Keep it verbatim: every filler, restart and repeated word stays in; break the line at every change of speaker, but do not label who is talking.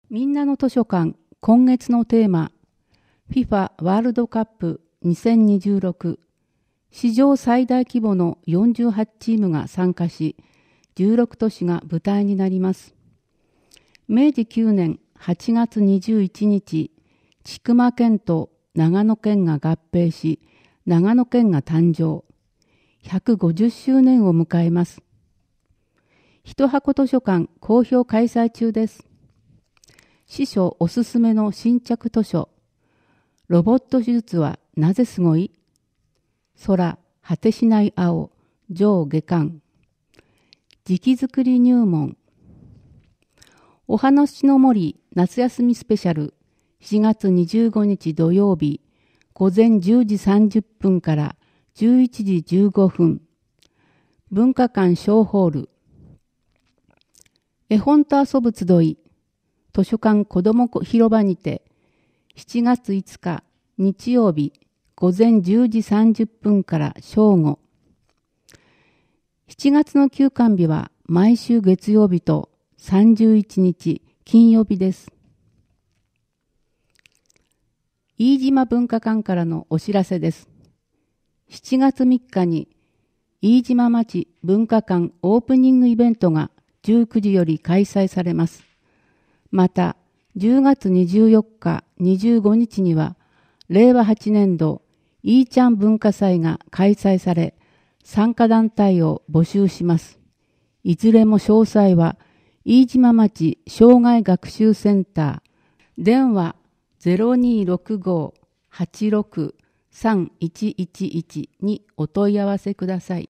みんなの図書館今月のテーマ フィファ ワールドカップにせんにじゅうろく史上最大規模のよんじゅうはちチームが参加しじゅうろく都市が舞台になります。めいじきゅうねんはちがつにじゅういちにち、千曲県と長野県が合併し長野県が誕生。ひゃくごじゅっしゅうねんを迎えます。一箱図書館好評開催中です。司書おすすめの新着図書。ロボット手術はなぜすごい？空、果てしない青、上下巻。磁器作り入門。お話の森夏休みスペシャルしがつにじゅうごにち土曜日午前じゅうじさんじゅっぷんからじゅういちじじゅうごふん。文化館小ホール。絵本と遊ぶ集い。図書館子ども広場にてしちがついつか日曜日午前じゅうじさんじゅっぷんから正午。しちがつの休館日は毎週月曜日とさんじゅういちにち金曜日です。飯島文化館からのお知らせです。しちがつみっかに飯島町文化館オープニングイベントがじゅうくじより開催されます。またじゅうがつにじゅうよっか、にじゅうごにちにはれいわはちねんどいーちゃん文化祭が開催され参加団体を募集します。いずれも詳細は飯島町障害学習センター電話 ゼロにーろくごーはちろくさんいちいちいち にお問い合わせください。